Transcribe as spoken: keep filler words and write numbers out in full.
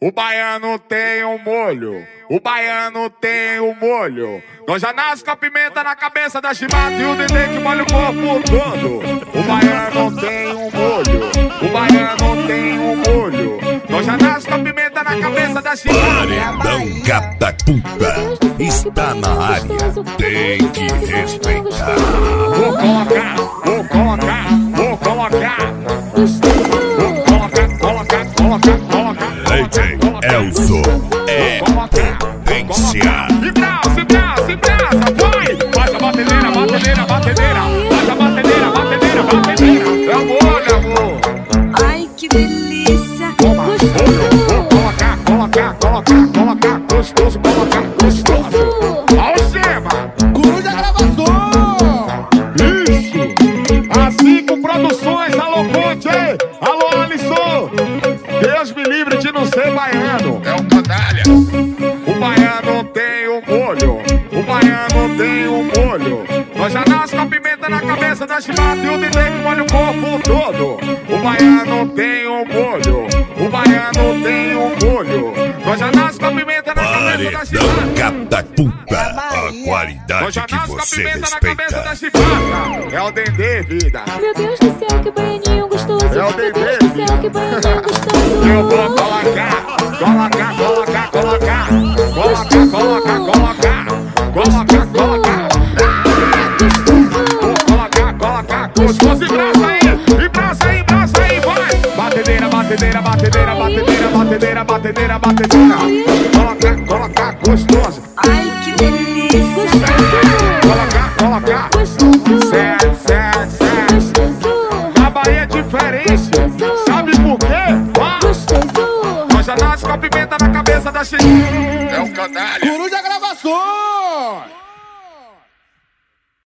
O baiano tem um molho, o baiano tem um molho. Nós já nasce com a pimenta na cabeça da chibata e o Dedê que molha o corpo todo. O baiano tem um molho, o baiano tem um molho. Nós já nasce com a pimenta na cabeça da chibata. Paredão Catapulta está na área, tem que respeitar. Vou colocar, vou colocar, vou colocar. Vou colocar, colocar, colocar, colocar. D J Elzo é potência. E braça, e braça, e braça, vai! Faz a batedeira, batedeira, batedeira. Faz a batedeira, batedeira, batedeira. É amor, é amor. Ai, que delícia. Toma, olho, vou colocar, colocar, colocar, colocar. Gostoso, colocar, gostoso. Algema, Coruja Gravação. isso. Assim com produções, alô Ponte, alô Alisson. Deus me livre de não ser baiano. É um canalha. O baiano tem um molho, o baiano tem um molho. Nós já nasce com a pimenta na cabeça da chibata e o Dedê que molha o corpo todo. O baiano tem um molho, o baiano tem um molho. Nós já nasce com a pimenta na cabeça da Paredão chibata. Catapulta, a Nós qualidade já que nasce com a você pimenta na cabeça da respeita. chibata. É o Dedê, vida. Meu Deus do céu, que baianinho gostoso. É o Meu Dedê, Deus do céu, que vida. baianinho gostoso. Eu vou colocar, colocar, colocar, colocar. Colocar, colocar, colocar. Colocar, colocar. Vou colocar, colocar. Gostoso, e braça aí, e braça aí, braça aí, vai. Batedeira, batedeira, batedeira, batedeira, batedeira, batedeira, batedeira. Colocar, colocar, gostoso. Ai, que delícia. Colocar, colocar. Certo, certo, certo. Na Bahia é diferente. Sabe por quê? Ó, nós já nasce com a pimenta na cabeça da Chile. É um canalha. Coruja Gravação.